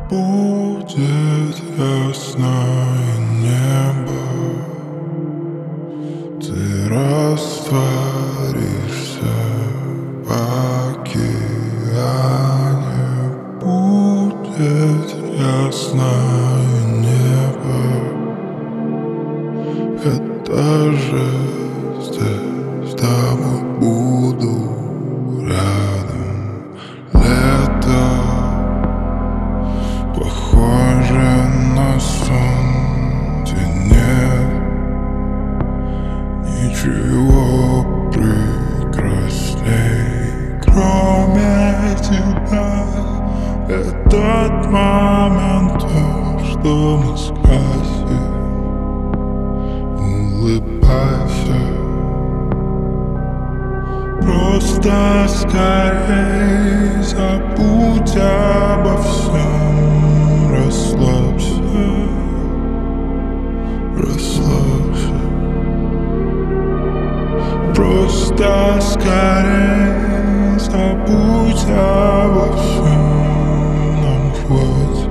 Будет ясное небо, ты растворишься в океане. Будет ясное небо, я даже здесь с тобой буду рядом. Лето похоже на сон, где нет ничего прекрасней, кроме тебя. Этот момент, то, что мы скрасим. Улыбайся, просто скорей забудь обо всем. Расслабься, расслабься, просто скорей забудь обо всем. Нам хватит